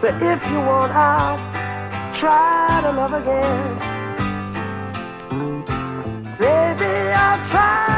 But if you want, I'll try to love again. Baby, I'll try